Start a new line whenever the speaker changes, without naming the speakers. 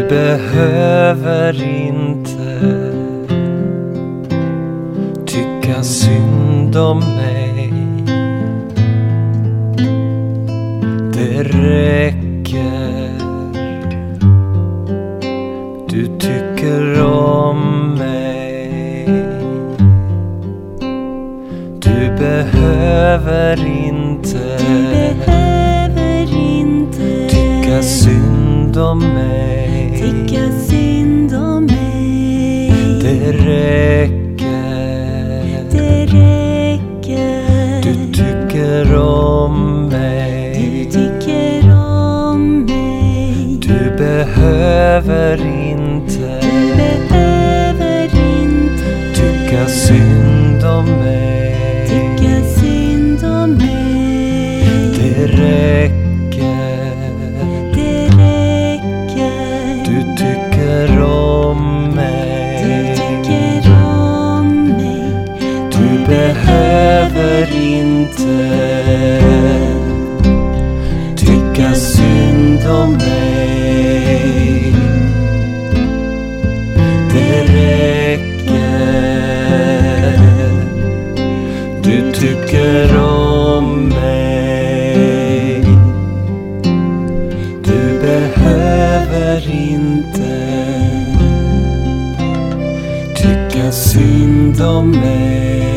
behöver inte tycka synd om mig. Det räcker. Du tycker om mig. Du behöver inte tycka synd om mig. Det räcker. Du tycker om mig. Du behöver inte tycka synd om mig. Det räcker. Du tycker om mig. Du behöver inte tycka synd om mig. Det räcker. Du tycker om mig. Du behöver inte tycka synd om mig.